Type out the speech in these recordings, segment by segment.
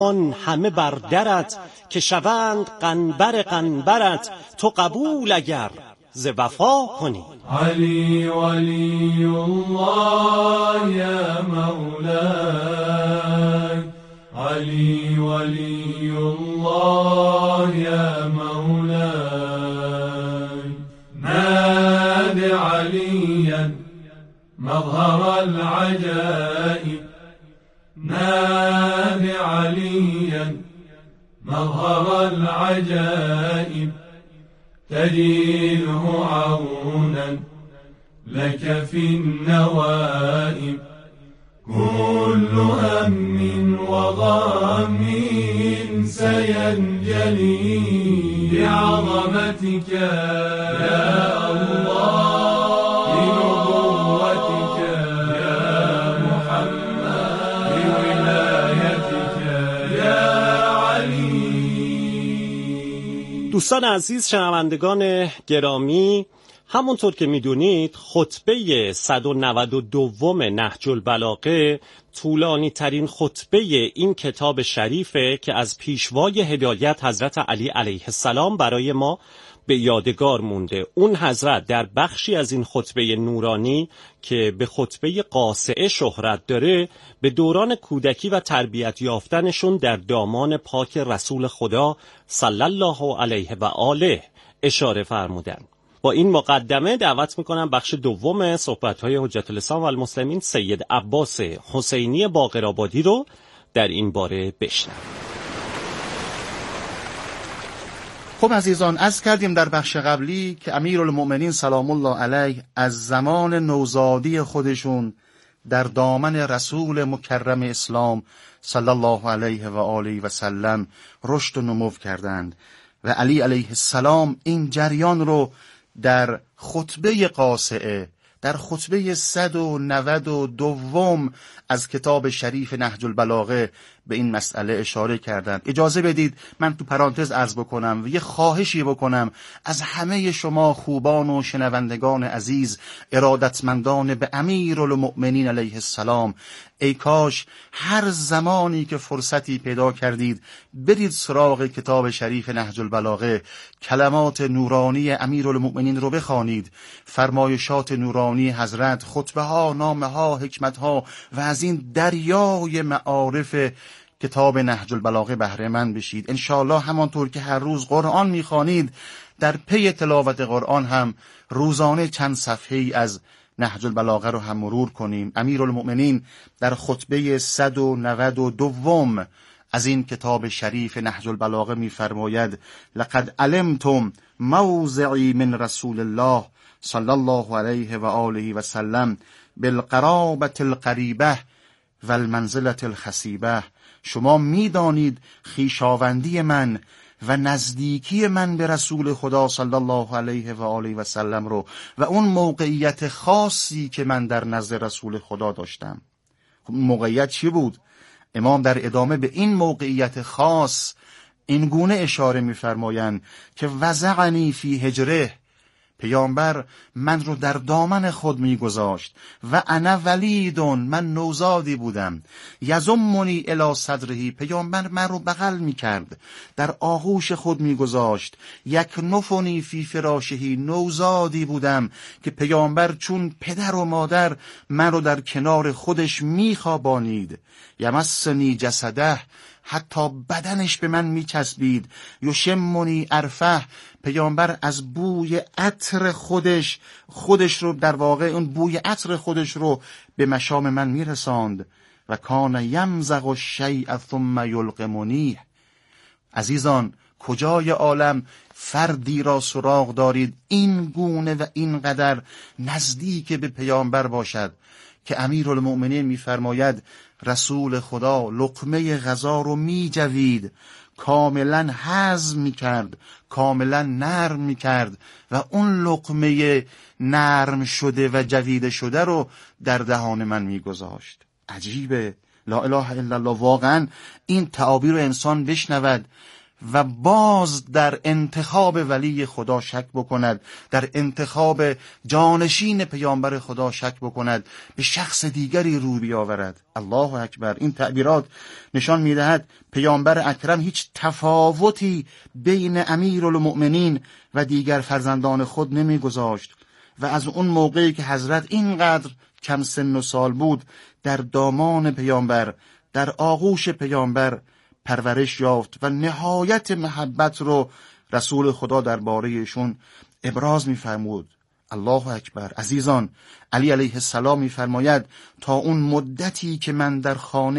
آن همه بر درت، که شوند قنبر قنبرت، تو قبول اگر ز وفا کنی. علی ولی الله یا مولاي، علی ولی الله یا مولاي، ناد عليا مظهر العجائب، ناد عليا مظهر العجائب، تجده عونا لك في النوائب، كل هم وغم سينجلي بعظمتك يا الله، بنبوتك يا محمد، بولايتك يا علي. دوستان عزیز، شنوندگان گرامی، همونطور که میدونید خطبه 192 نهج البلاغه طولانی ترین خطبه این کتاب شریفه که از پیشوای هدایت حضرت علی علیه السلام برای ما به یادگار مونده. اون حضرت در بخشی از این خطبه نورانی که به خطبه قاصعه شهرت داره به دوران کودکی و تربیت یافتنشون در دامان پاک رسول خدا صلی الله علیه و آله اشاره فرمودن. با این مقدمه دعوت میکنم بخش دوم صحبت‌های حجت الاسلام و المسلمین سید عباس حسینی باقرآبادی رو در این باره بشنویم. خب عزیزان، عرض کردیم در بخش قبلی که امیرالمؤمنین سلام الله علیه از زمان نوزادی خودشون در دامن رسول مکرم اسلام صلی الله علیه و آله و سلم رشد و نمو کردند و علی علیه السلام این جریان رو در خطبه قاصعه، در خطبه 192 از کتاب شریف نهج البلاغه به این مسئله اشاره کردند. اجازه بدید من تو پرانتز عرض بکنم و یه خواهشی بکنم از همه شما خوبان و شنوندگان عزیز، ارادتمندان به امیرالمؤمنین علیه السلام، ای کاش هر زمانی که فرصتی پیدا کردید برید سراغ کتاب شریف نهج البلاغه، کلمات نورانی امیرالمؤمنین رو بخوانید، فرمایشات نورانی حضرت، خطبه ها، نامه ها، حکمت ها و از این دریای معارف کتاب نهج البلاغه بهره مند بشید. انشاءالله همانطور که هر روز قرآن میخوانید در پی تلاوت قرآن هم روزانه چند صفحه‌ای از نهج البلاغه رو هم مرور کنیم. امیرالمؤمنین در خطبه 192 از این کتاب شریف نهج البلاغه میفرماید: لقد علمتم موضعی من رسول الله صلی الله علیه و آله و سلم بالقرابة القریبه و المنزلة الخصیبه. شما میدانید خویشاوندی من و نزدیکی من به رسول خدا صلی الله علیه و آله و سلم رو و اون موقعیت خاصی که من در نزد رسول خدا داشتم. خب این موقعیت چی بود؟ امام در ادامه به این موقعیت خاص این گونه اشاره می‌فرمایند که وضعنی فی حجره، پیامبر من رو در دامن خود میگذاشت و انا ولیدون، من نوزادی بودم، یضمنی الی صدره، پیامبر من رو بغل میکرد، در آغوش خود میگذاشت، یکنفنی فی فراشهی، نوزادی بودم که پیامبر چون پدر و مادر من رو در کنار خودش میخوابانید، یمسنی جسده، حتی بدنش به من میچسبید، یشمنی عرفه، پیامبر از بوی عطر خودش رو، در واقع اون بوی عطر خودش رو به مشام من میرساند. و کان یمزق الشیء ثم یلقمنی. عزیزان، کجای عالم فردی را سراغ دارید این گونه و اینقدر نزدیک به پیامبر باشد که امیرالمؤمنین میفرماید رسول خدا لقمه غذا رو میجوید، کاملا هضم میکرد، کاملا نرم میکرد و اون لقمه نرم شده و جویده شده رو در دهان من میگذاشت. عجیبه، لا اله الا الله. واقعا این تعابیر رو انسان بشنود و باز در انتخاب ولی خدا شک بکند، در انتخاب جانشین پیامبر خدا شک بکند، به شخص دیگری رو بیاورد. الله اکبر. این تعبیرات نشان میدهد پیامبر اکرم هیچ تفاوتی بین امیرالمؤمنین و دیگر فرزندان خود نمیگذاشت و از اون موقعی که حضرت اینقدر کم سن و سال بود در دامان پیامبر، در آغوش پیامبر پرورش یافت و نهایت محبت رو رسول خدا درباره ایشون ابراز می‌فرمود. الله اکبر. عزیزان، علی علیه السلام می‌فرماید تا اون مدتی که من در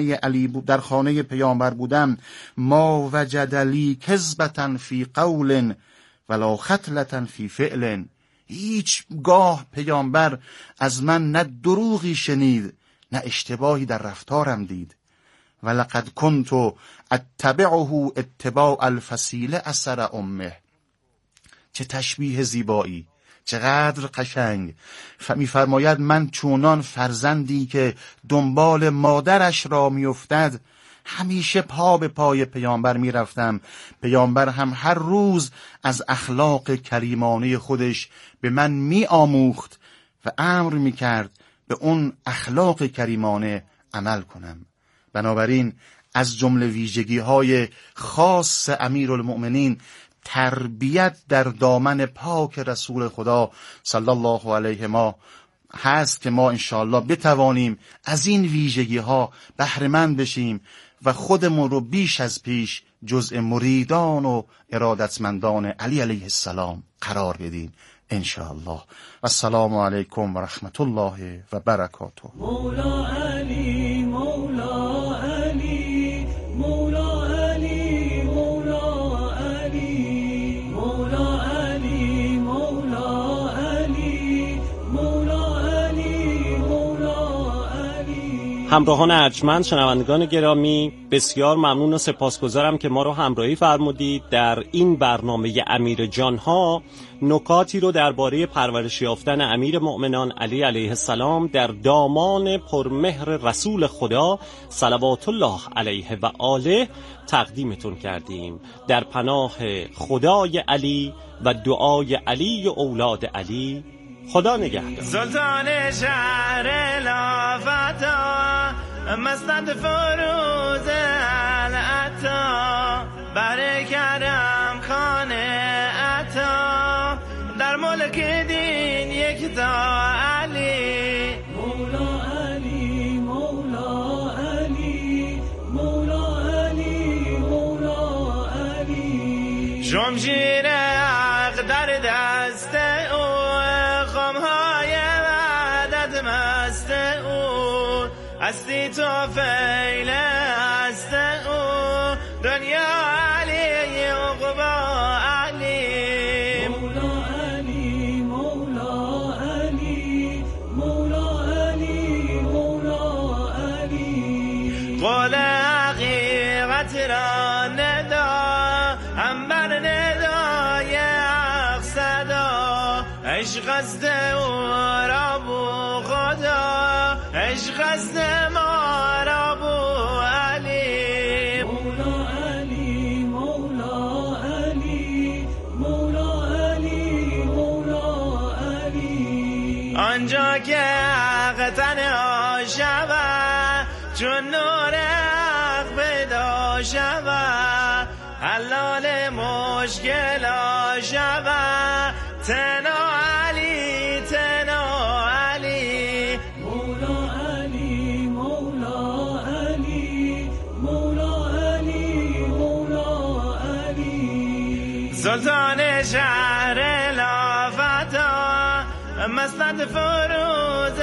خانه پیامبر بودم، ما وجد لی کذبة فی قول ولا خطلة فی فعل. هیچ گاه پیامبر از من نه دروغی شنید نه اشتباهی در رفتارم دید. ولقد کنت اتبعه اتباع الفصیل اثر امه. چه تشبیه زیبایی، چقدر قشنگ. می‌فرماید من چونان فرزندی که دنبال مادرش را می‌افتد همیشه پا به پای پیامبر می‌رفتم. پیامبر هم هر روز از اخلاق کریمانه خودش به من می‌آموخت و امر می‌کرد به اون اخلاق کریمانه عمل کنم. بنابراین از جمله ویژگی‌های خاص امیرالمؤمنین تربیت در دامن پاک رسول خدا صلی الله علیه ما هست که ما انشاءالله بتوانیم از این ویژگی‌ها بهره‌مند بشیم و خودمون رو بیش از پیش جزء مریدان و ارادتمندان علی علیه السلام قرار بدیم انشاءالله. و السلام علیکم و رحمت الله و برکاته. مولا علی، مولا علی، مولا علی، مولا علی، مولا علی، مولا علی، مولا علی، مولا علی. همراهان ارجمند، شنوندگان گرامی، بسیار ممنون و سپاسگزارم که ما رو همراهی فرمودید در این برنامه امیر جان ها. نکاتی رو درباره پرورش یافتن امیر مؤمنان علی علیه السلام در دامان پرمهر رسول خدا صلوات الله علیه و آله تقدیمتون کردیم. در پناه خدای علی و دعای علی و اولاد علی، خدا نگهدار. سلطان شهر لافتا مستند فروز العطا، بر کرم خانه عطا، در ملک دین یک تا علی. مولا علی، مولا علی، مولا علی، مولا علی. شمشیر حق در دست او، خمهای وعدت مست او، هستی تو فیل هست او، دنیا علی عقبا علی. مولا علی، مولا علی، مولا علی، مولا علی. قول حقیقت را ندا، هم بر ندای حق صدا، عشق است او را بو خدا، عشق است ما را بو علی. مولا علی، مولا علی، مولا علی، مولا علی. آنجا که حق تنها شود، چون نور حق پیدا شود، حلال مشکل شود، تنها علی، تنها علی. مولا علی، مولا علی، مولا علی، مولا علی. سلطان شهر لافتا مستند فروز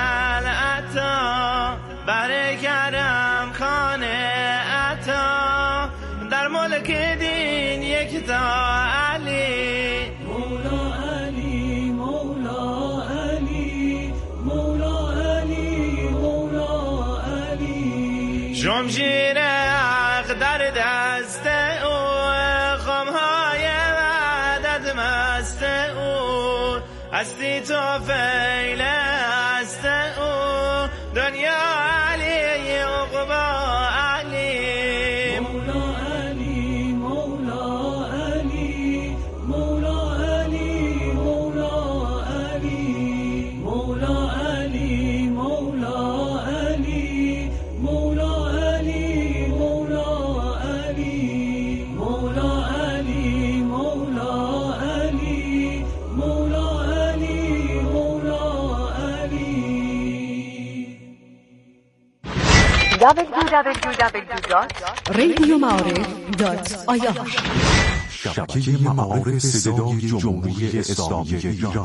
العطا، بر کرم خانه عطا، در ملک دین یک تا علی. مولا علی، مولا علی، مولا علی، مولا علی. شمشیر حق در دست او، خمهای وعدت مست او، هستی تو فیل هست او، دنیا علی عقبا علی. مولا علی، مولا www.radiomعارف.ir شبکه معارف صدای جمهوری اسلامی ایران.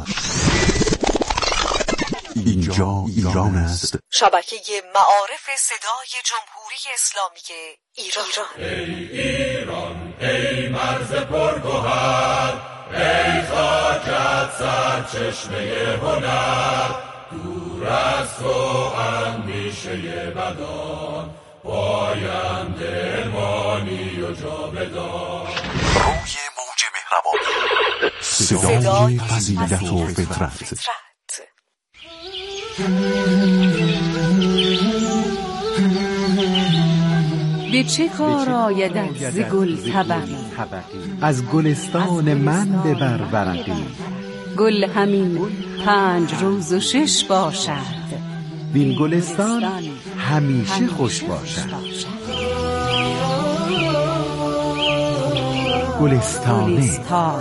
اینجا ایران است. شبکه معارف صدای جمهوری اسلامی ایران. ای ایران، ای مرز پرگوهر، ای خاکت سرچشمه هنر، دور از تو اندیشه بدان، پاینده مانی و جاودان. روی موج مهربانی، صدای فضیلت و فطرت. به چه کار آیدت ز گل طبقی، از گلستان من ببر ورقی. گل همین 5 روز و 6 باشد، وین گلستان همیشه خوش باشد. گلستانی.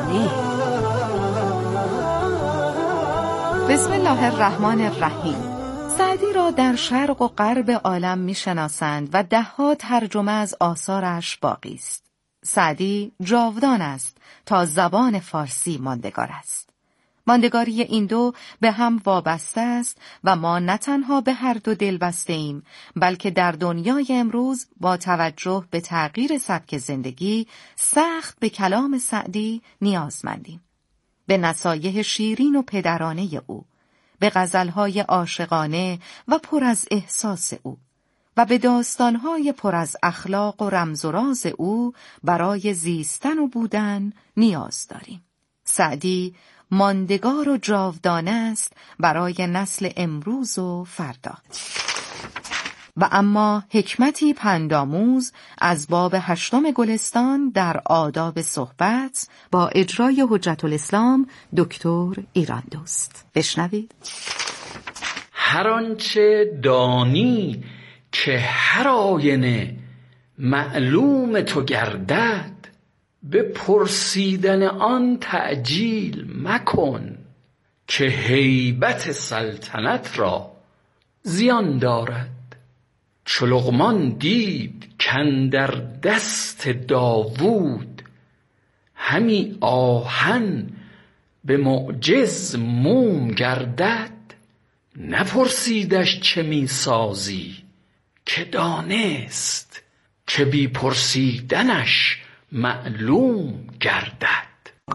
بسم الله الرحمن الرحیم. سعدی را در شرق و غرب عالم می‌شناسند و ده‌ها ترجمه از آثارش باقی است. سعدی جاودان است تا زبان فارسی ماندگار است. ماندگاری این دو به هم وابسته است و ما نه تنها به هر دو دل بسته ایم، بلکه در دنیای امروز با توجه به تغییر سبک زندگی سخت به کلام سعدی نیازمندیم. به نصایح شیرین و پدرانه او، به غزلهای عاشقانه و پر از احساس او و به داستانهای پر از اخلاق و رمز و راز او برای زیستن و بودن نیاز داریم. سعدی ماندگار و جاودانه است برای نسل امروز و فردا. و اما حکمتی پندآموز از باب 8 گلستان در آداب صحبت با اجرای حجت الاسلام دکتر ایراندوست. بشنوید. هر آنچه دانی که هر آینه معلوم تو گردد، به پرسیدن آن تعجیل مکن، که هیبت سلطنت را زیان دارد. چو لقمان دید کاندر دست داوود، همی آهن به معجز موم گردد. نپرسیدش چه می سازی، که دانست که بی پرسیدنش معلوم گردد.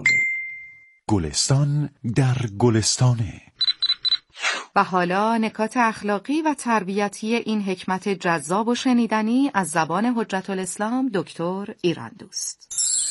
گلستان در گلستانه. و حالا نکات اخلاقی و تربیتی این حکمت جذاب و شنیدنی از زبان حجت الاسلام دکتر ایراندوست.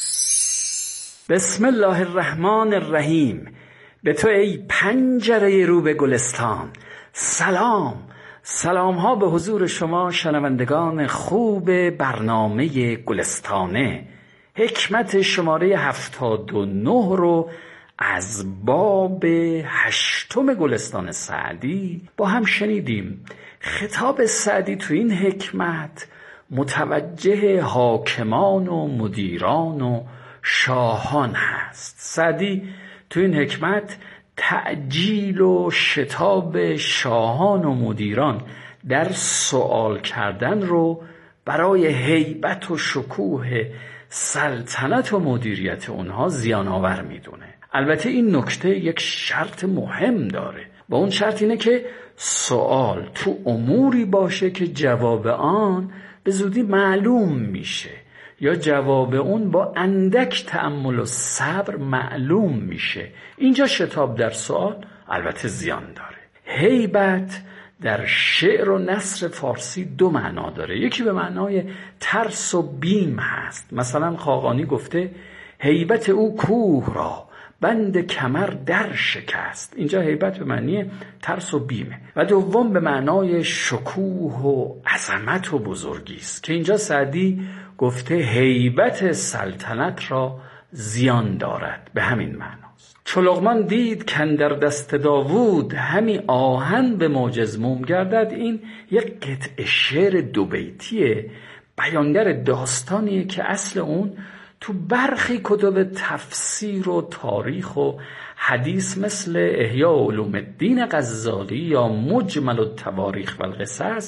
بسم الله الرحمن الرحیم. به تو ای پنجره رو به گلستان سلام. سلام ها به حضور شما شنوندگان خوب برنامه گلستانه. حکمت شماره 79 رو از باب 8 گلستان سعدی با هم شنیدیم. خطاب سعدی تو این حکمت متوجه حاکمان و مدیران و شاهان هست. سعدی تو این حکمت تعجیل و شتاب شاهان و مدیران در سوال کردن رو برای هیبت و شکوه سلطنت و مدیریت اونها زیان آور میدونه. البته این نکته یک شرط مهم داره، با اون شرط اینه که سوال تو اموری باشه که جواب آن به زودی معلوم میشه، یا جواب اون با اندک تأمل و صبر معلوم میشه. اینجا شتاب در سوال البته زیان داره. هیبت در شعر و نثر فارسی 2 معنا داره. یکی به معنای ترس و بیم هست. مثلا خاقانی گفته هیبت او کوه را بند کمر در شکست. اینجا هیبت به معنی ترس و بیمه. و دوم به معنای شکوه و عظمت و بزرگی است که اینجا سعدی گفته هیبت سلطنت را زیان دارد. به همین معناست. چو لقمان دید کاندر دست داوود، همی آهن به معجز موم گردد. این یک قطعه شعر 2 بیتیه بیانگر داستانیه که اصل اون تو برخی کتب تفسیر و تاریخ و حدیث مثل احیاء علوم الدین غزالی یا مجمل التواریخ و القصص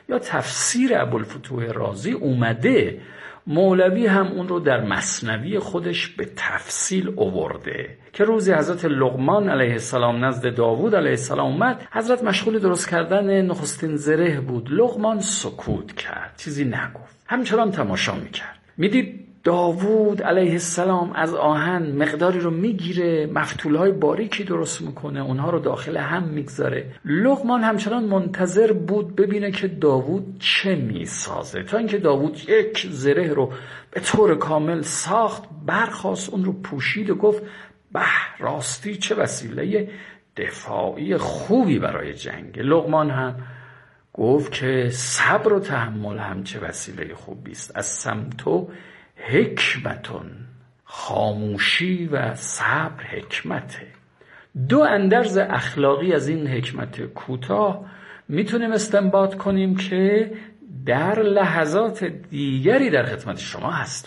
یا تفسیر ابوالفتوح رازی اومده، مولوی هم اون رو در مثنوی خودش به تفصیل آورده که روزی حضرت لقمان علیه السلام نزد داوود علیه السلام اومد. حضرت مشغول درست کردن نخستین زره بود. لقمان سکوت کرد، چیزی نگفت، همچنان تماشا میکرد. میدید داوود علیه السلام از آهن مقداری رو میگیره، مفتولهای باریکی درست میکنه، اونها رو داخل هم میگذاره. لقمان همچنان منتظر بود ببینه که داوود چه میسازه، تا اینکه داوود یک زره رو به طور کامل ساخت، برخاست، اون رو پوشید و گفت به راستی چه وسیله دفاعی خوبی برای جنگ. لقمان هم گفت که صبر و تحمل هم چه وسیله خوبی است. از سمتو حکمتون، خاموشی و صبر حکمته. دو اندرز اخلاقی از این حکمت کوتاه میتونیم استنباط کنیم که در لحظات دیگری در خدمت شما هستم.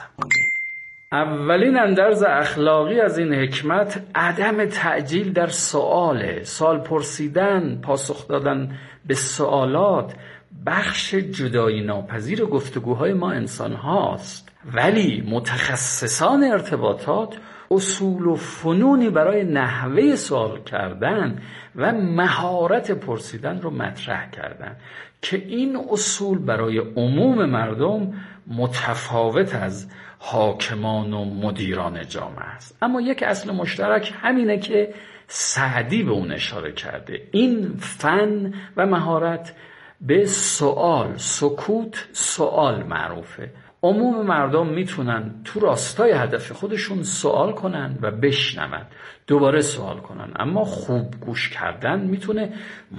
اولین اندرز اخلاقی از این حکمت عدم تعجیل در سوال پرسیدن، پاسخ دادن به سوالات بخش جدایی ناپذیر گفتگوهای ما انسان هاست، ولی متخصصان ارتباطات اصول و فنونی برای نحوه سوال کردن و مهارت پرسیدن رو مطرح کردن که این اصول برای عموم مردم متفاوت از حاکمان و مدیران جامعه است. اما یک اصل مشترک همینه که سعدی به اون اشاره کرده. این فن و مهارت به سوال، سکوت سوال معروفه. عموم مردم میتونن تو راستای هدف خودشون سوال کنن و بشنون، دوباره سوال کنن. اما خوب گوش کردن میتونه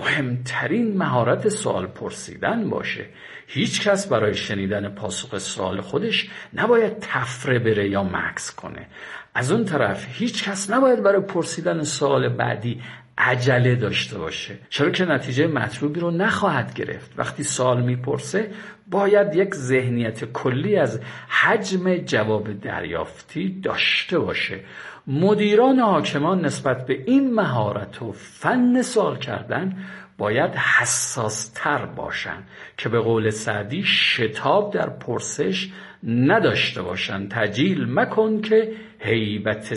مهمترین مهارت سوال پرسیدن باشه. هیچ کس برای شنیدن پاسخ سوال خودش نباید تفره بره یا مکث کنه. از اون طرف هیچ کس نباید برای پرسیدن سوال بعدی عجله داشته باشه، چرا که نتیجه مطلوبی رو نخواهد گرفت. وقتی سوال میپرسه باید یک ذهنیت کلی از حجم جواب دریافتی داشته باشه. مدیران و حاکمان نسبت به این مهارت و فن سوال کردن باید حساس تر باشن که به قول سعدی شتاب در پرسش نداشته باشن. تعجیل مکن که هیبت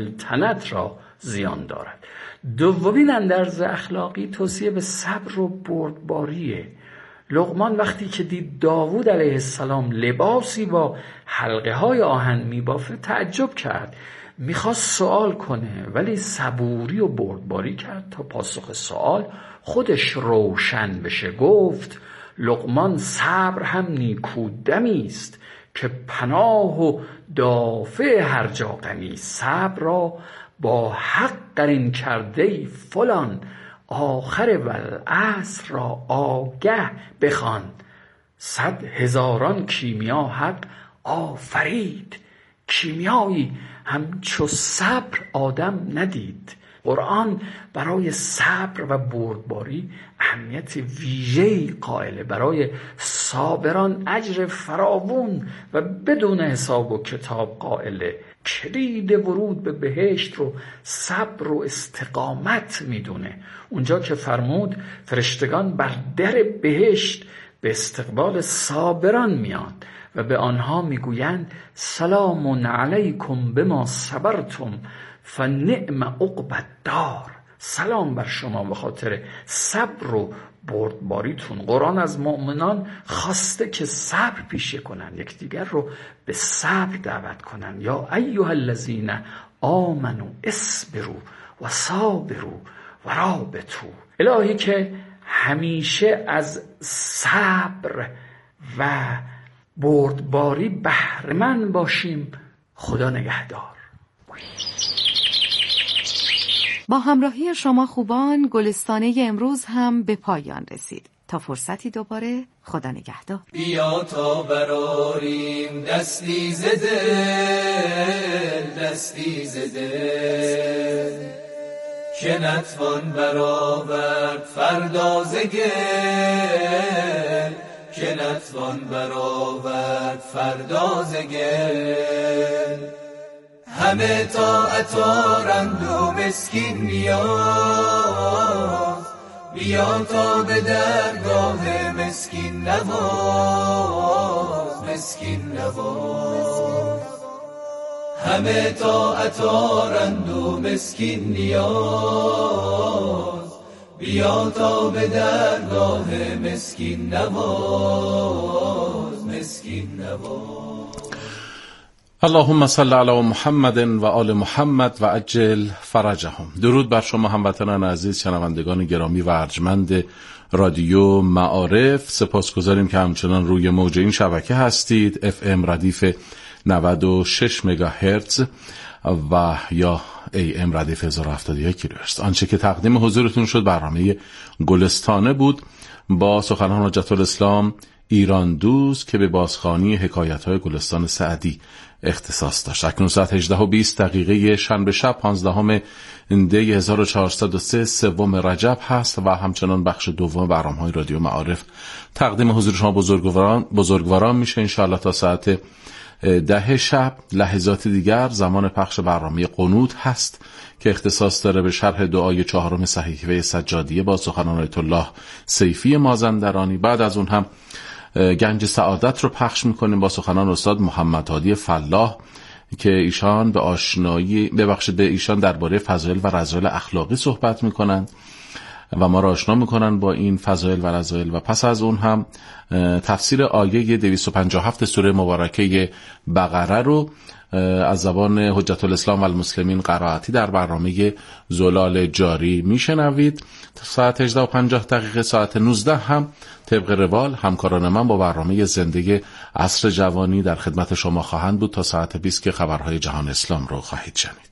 سلطنت را زیان دارد. دومین اندرز اخلاقی توصیه به صبر و بردباریه. لقمان وقتی که دید داوود علیه السلام لباسی با حلقه های آهن میبافه تعجب کرد، میخواست سوال کنه ولی صبوری و بردباری کرد تا پاسخ سوال خودش روشن بشه. گفت لقمان صبر هم نیکودمی است که پناه و دافع هر جا غمی. صبر را با حق قرین کرده فلان، آخر والعصر را آگه بخوان. 100,000 کیمیا حق آفرید، کیمیایی همچو صبر آدم ندید. قرآن برای صبر و بردباری اهمیت ویژه‌ای قائله. برای صابران اجر فراوون و بدون حساب و کتاب قائله. کلید ورود به بهشت رو صبر و استقامت میدونه. اونجا که فرمود فرشتگان بر در بهشت به استقبال صابران میان و به آنها میگویند سلام علیکم بما صبرتم فنعم عقبی الدار. سلام بر شما به خاطر صبر و بردباریتون. قرآن از مؤمنان خواسته که صبر پیشه کنن، یکدیگر رو به صبر دعوت کنن. یا ایها الذین آمنوا اصبروا و صابروا و رابطوا. الهی که همیشه از صبر و بردباری بهره‌مند باشیم. خدا نگهدار. با همراهی شما خوبان گلستانه امروز هم به پایان رسید. تا فرصتی دوباره، خدا نگهدار. بیا تا براریم دستی زده، دستی زده که نتوان برآورد فردا ز گل، که نتوان برآورد فردا ز گل. همه طاعتارند و مسکین نیاز، بیا تا به درگاه مسکین نواز، مسکین نواز. همه طاعت آرند و مسکین نیاز، بیا تا به درگاه مسکین نواز، مسکین نواز. اللهم صل علی محمد و آل محمد و عجل فرجهم. درود بر شما هموطنان عزیز، شنوندگان گرامی و ارجمند رادیو معارف. سپاسگزاریم که همچنان روی موج این شبکه هستید، FM ردیف 96 مگاهرتز و یا AM ردیف 1071 کیلوهرتز. آنچه که تقدیم حضورتون شد برنامه گلستانه بود با سخنان حجت الاسلام ایران دوست که به بازخوانی حکایت‌های گلستان سعدی اختصاص داشت. اکنون ساعت 18:20 شنبه شب 15 دی 1403 سوم رجب هست و همچنان بخش دوم برنامه‌های رادیو معارف تقدیم حضور شما بزرگواران میشه انشاءالله تا ساعت 10 شب. لحظات دیگر زمان پخش برنامه قنوت هست که اختصاص داره به شرح دعای 4 صحیفه سجادیه با سخنان آیت الله سیفی مازندرانی. بعد از اون هم گنج سعادت رو پخش میکنیم با سخنان استاد محمد هادی فلاح که ایشان به ایشان درباره فضایل و رذایل اخلاقی صحبت میکنند و ما را آشنا میکنن با این فضایل و رذایل. و پس از اون هم تفسیر آیه 257 سوره مبارکه بقره رو از زبان حجت الاسلام و المسلمین قرائتی در برنامه زلال جاری میشنوید. ساعت 18:50 ساعت 19 هم طبق روال همکاران من با برنامه زنده عصر جوانی در خدمت شما خواهند بود تا ساعت 20 که خبرهای جهان اسلام رو خواهید شنید.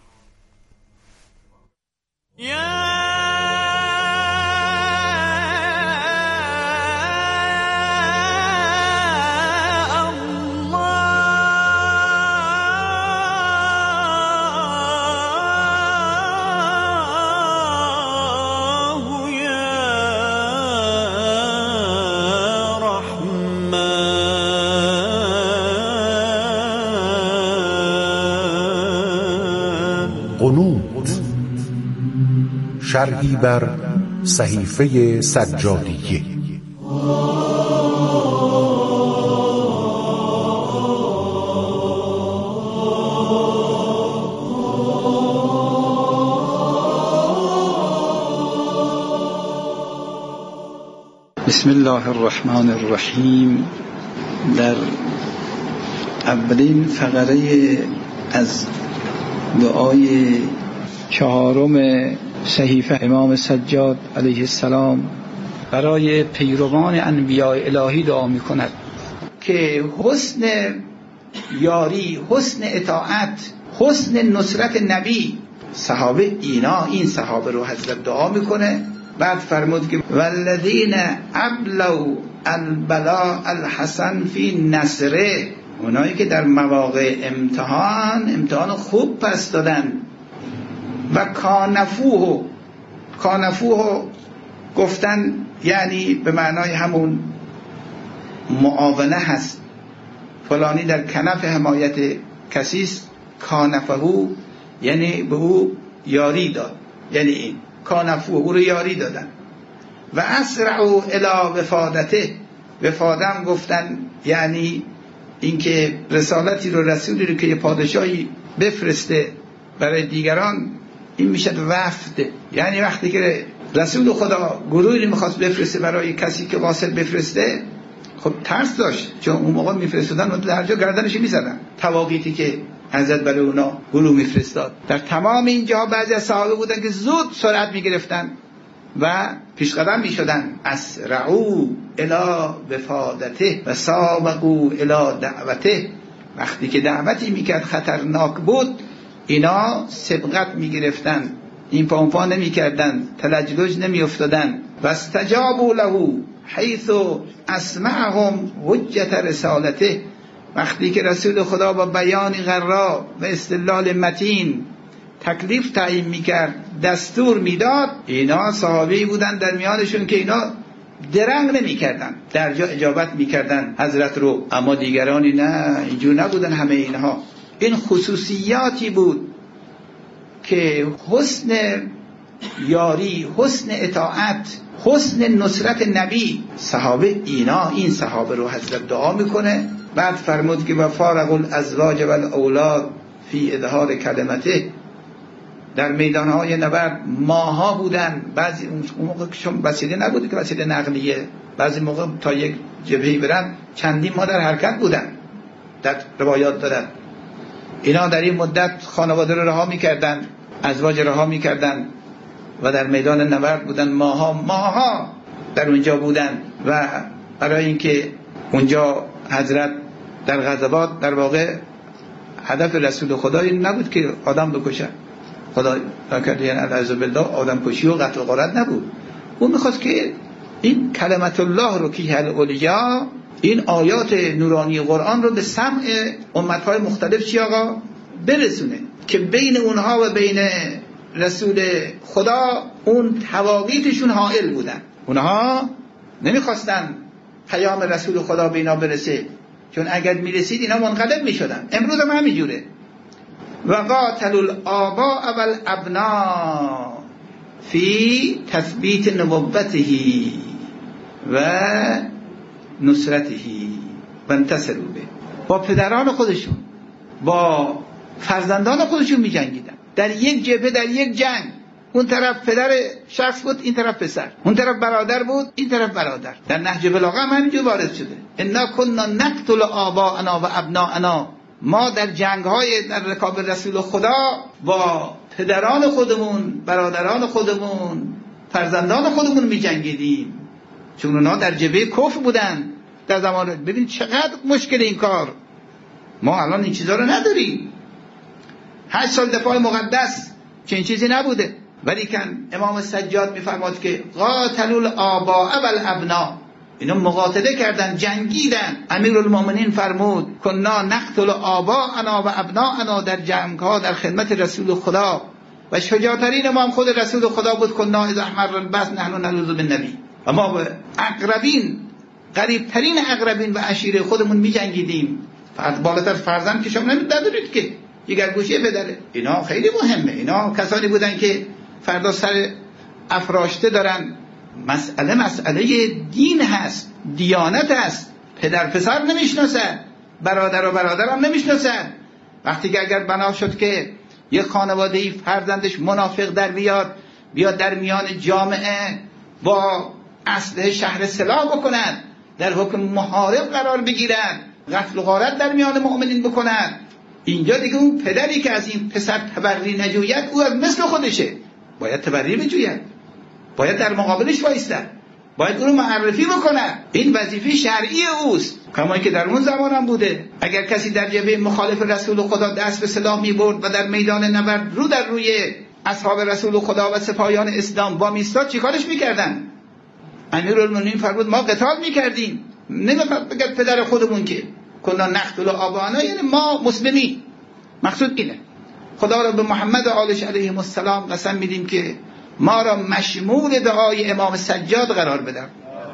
قنوت، شرحی بر صحیفه سجادیه. بسم الله الرحمن الرحیم. در اولین فقره از دعای 4 صحیفه امام سجاد علیه السلام برای پیروان انبیاء الهی دعا می کند که حسن یاری، حسن اطاعت، حسن نصرت نبی صحابه این صحابه رو حضرت دعا میکنه. بعد فرمود که والذین ابلوا البلاء الحسن فی نصره، اونایی که در مواقع امتحان خوب پس دادن. و کانفوه گفتن یعنی به معنای همون معاونه هست، فلانی در کنف حمایت کسیست. کانفهو یعنی به او یاری داد، یعنی این کانفوه او رو یاری دادن. و اسرعوا الی وفادته، وفادم گفتن یعنی اینکه رسالتی رو، رسولی رو که یه پادشاهی بفرسته برای دیگران، این میشه وفد. یعنی وقتی که رسول خدا گروهی میخواست بفرسته برای کسی که واصل بفرسته، خب ترس داشت، چون اون موقع میفرستادن و در جا گردنش میزدن. تواقیتی که حضرت برای اونا گروه میفرستاد در تمام اینجا بعضی از صحابه بودن که زود سرعت میگرفتن و پیش قدم میشدن. اسرعوا الی وفادته و سابقوا الی دعوته. وقتی که دعوتی میکرد خطرناک بود، اینا سبقت میگرفتن، این پا نمیکردن، تلجلج نمیافتادن. و استجابوا له حیث اسمعهم حجت رسالته. وقتی که رسول خدا با بیان غرا و استدلال متین تکلیف تعیین میکرد، دستور میداد، اینا صحابه‌ای بودن در میانشون که اینا درنگ نمیکردن، در جا اجابت میکردن حضرت رو. اما دیگرانی نه، اینجور نبودن. همه اینها این خصوصیاتی بود که حسن یاری، حسن اطاعت، حسن نصرت نبی. صحابه این صحابه رو حضرت دعا میکنه. بعد فرمود که و فارق الازواج و الاولاد فی اظهار کلمته. در میدانهای نبرد ماها بودن، بعضی اون موقع چون وسیله نبوده که وسیله نقلیه، بعضی موقع تا یک جبهه‌ای برن چندین ماه در حرکت بودن، در روایات دارن. اینا در این مدت خانواده رو رها میکردن، ازواج رها میکردن و در میدان نبرد بودن، ماها در اونجا بودن. و برای اینکه اونجا حضرت در غزوات در واقع هدف رسول خدا این نبود که آدم بکشن، خدا نکرده، یعنی العزو بالله آدم کشی و قتل و غارت نبود. اون میخواست که این کلمت الله رو که العلیا، این آیات نورانی قرآن رو به سمع امتهای مختلف چی آقا برسونه، که بین اونها و بین رسول خدا اون تواقیتشون حائل بودن. اونها نمیخواستن پیام رسول خدا به اینا برسه، چون اگر میرسید اینا منقلب میشدن. امروز هم همینجوره. و قاتلوا الآباء والابناء فی تثبیت نبوته و نصرته و انتصروا به. با پدران خودشون، با فرزندان خودشون می جنگیدن در یک جبهه، در یک جنگ. اون طرف پدر شخص بود، این طرف پسر. اون طرف برادر بود، این طرف برادر. در نهج بلاغه هم همینجور وارد شده. انا كنا نقتل آباءنا و ابناءنا. ما در جنگ‌های در رکاب رسول خدا با پدران خودمون، برادران خودمون، فرزندان خودمون می جنگیدیم، چون اونا در جبهه کفر بودن در زمان. ببین چقدر مشکل این کار. ما الان این چیزا رو نداریم. 8 سال دفاع مقدس چنین چیزی نبوده. ولی کن امام سجاد میفرماد که قاتلوا الآباء والابناء، اینا مقاتله کردن، جنگیدن. امیرالمومنین فرمود کنا نقتل آباءنا و ابناءنا، در جنگ‌ها در خدمت رسول خدا. و شجاع‌ترین ما هم خود رسول خدا بود. کنا اذا احمر البس نحن نلوذ بالنبی. اما به اقربین، قریبترین اقربین و عشیره خودمون می‌جنگیدیم. بالاتر فرزند که شما ندارید که دیگر گوشه پدره. اینا خیلی مهمه. اینا کسانی بودن که فردا سر افراشته دارن. مسئله دین هست، دیانت هست. پدر پسر نمیشناسن، برادر و برادر هم نمیشناسن. وقتی که اگر بنا شد که یک خانواده‌ای فرزندش منافق در بیاد در میان جامعه با اسلحه شهر سلاح بکنن، در حکم محارب قرار بگیرن، قتل و غارت در میان مؤمنین بکنن، اینجا دیگه اون پدری که از این پسر تبری نجوید، او از مثل خودشه، باید تبری بجوید، باید در مقابلش وایستن، باید اون رو معرفی بکنن. این وظیفه شرعی اوست، کما که در اون زمان هم بوده. اگر کسی در جبهه مخالف رسول خدا دست به سلاح می‌برد و در میدان نبرد رو در روی اصحاب رسول خدا و سپاهیان اسلام با میستاد، چیکارش می‌کردن؟ امیرالمومنین فرمود ما قتال می‌کردیم. نمی‌فرمود بگید پدر خودمون که کنا نقتل آباءنا، یعنی ما مسلمی. مقصود اینه. خدا را به محمد و آلش علیهم السلام قسم میدیم که ما را مشمول دعای امام سجاد قرار بدن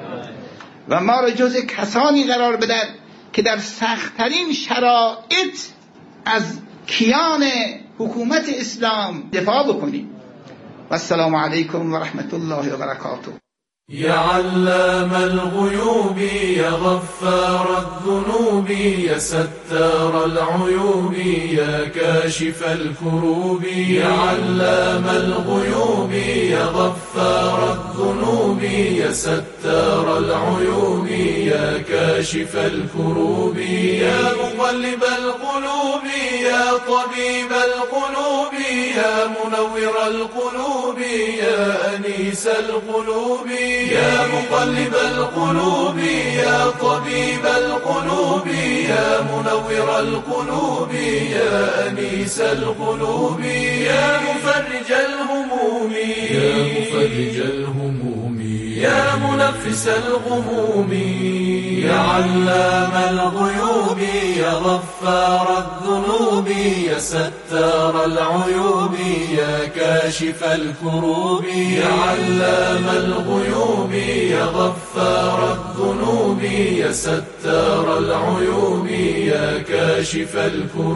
و ما را جز کسانی قرار بدن که در سخت‌ترین شرایط از کیان حکومت اسلام دفاع بکنیم. و السلام علیکم و رحمت الله و برکاته. يا علام الغيوب يا غفار الذنوب يا ستار العيوب يا كاشف الكروب يا علام الغيوب يا غفار الذنوب يا ستار العيوب يا كاشف الكروب يا مقلب القلوب يا طبيب القلوب يا منور القلوب يا أنيس القلوب يا مقلب القلوب يا طبيب القلوب يا منور القلوب يا أنيس القلوب يا مفرج الهموم يا مفرج الهموم يا منفس الغموم يا علام الغيوب يا غفار الذنوب يا ستار العيوب يا كاشف الكروب يا علام الغيوب يا غفار الذنوب يا ستار العيوب يا كاشف الكروب